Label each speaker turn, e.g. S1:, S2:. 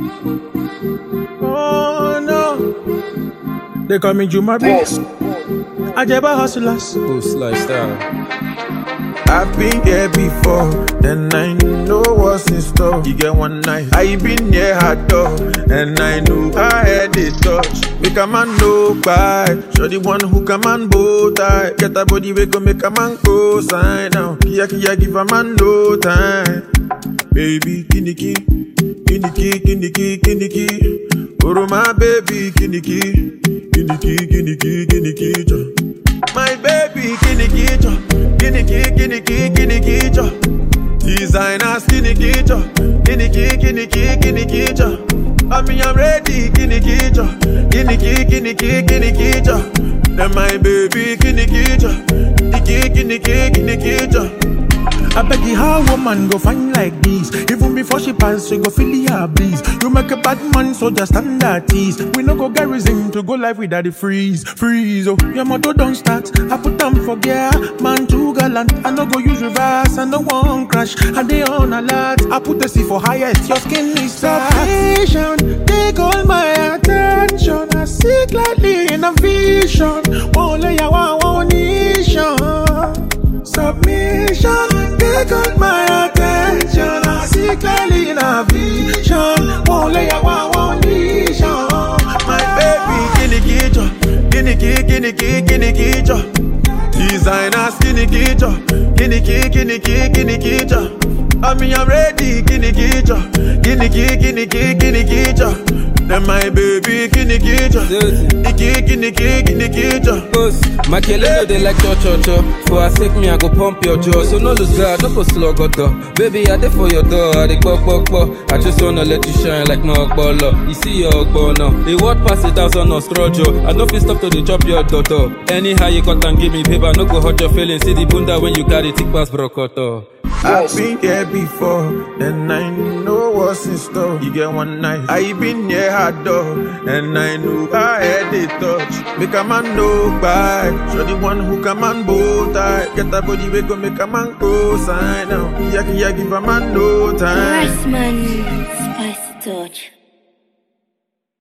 S1: Oh no, they call me Juma Beats. Ajeba hustlers.
S2: Boost lifestyle.
S1: I've been here before, and I know what's in store. You get one night, I been near her door, and I knew I had it touch. Make a man no buy, show the one who come and bow tie. Get a body we go make a man go sign now. Kia give a man no time. Baby, kiniki, kiniki, kiniki, kiniki. Oh my baby, kiniki, kiniki, kiniki, kiniki. My baby, kiniki, kiniki, kiniki, kiniki. Designer, kiniki, kiniki, kiniki, kiniki. I'm ready, kiniki, kiniki, kiniki, kiniki. Then my baby, kiniki, kiniki, kiniki. I beg you, how woman go find like this? Even before she pass, she go feel her breeze. You make a bad man, so just stand that tease. We no go garrison to go live without the freeze. Oh, your motor don't start. I put them for gear, man too gallant. I no go use reverse, I no one crash. And they on alert. I put the C for highest. Your skin is sufficient. Take all my attention. I see clearly in a vision. Won't lay one nation. Submission, take all my attention. I see clearly in a vision. Won't lay one nation. My baby, kiniki, kiniki, kiniki. Designer, kiniki, kiniki, kiniki, kiniki. I'm ready, kiniki, kiniki, kiniki, kiniki. Then my baby, kiniki, kiniki, kiniki.
S2: Makelele they like cho. For a sake me I go pump your jaw. So no lose God, no go slug or door. Baby I there for your door, I dey go. I just wanna let you shine like my baller. You see your ogbo now. The word pass 1,000 on strojo. I no fit stop to the chop your daughter. Anyhow you cut and give me paper, no go hurt your feelings. See the bunda when you carry thick pass brokoto.
S1: I've been here before, then I know what's in store. You get one night, I been near her door, and I knew I had it touch. Make a man no buy, show the one who come and bow tie. Get a body we go make a man go sign now. Kia give a man no time.
S3: Nice man, spicy touch.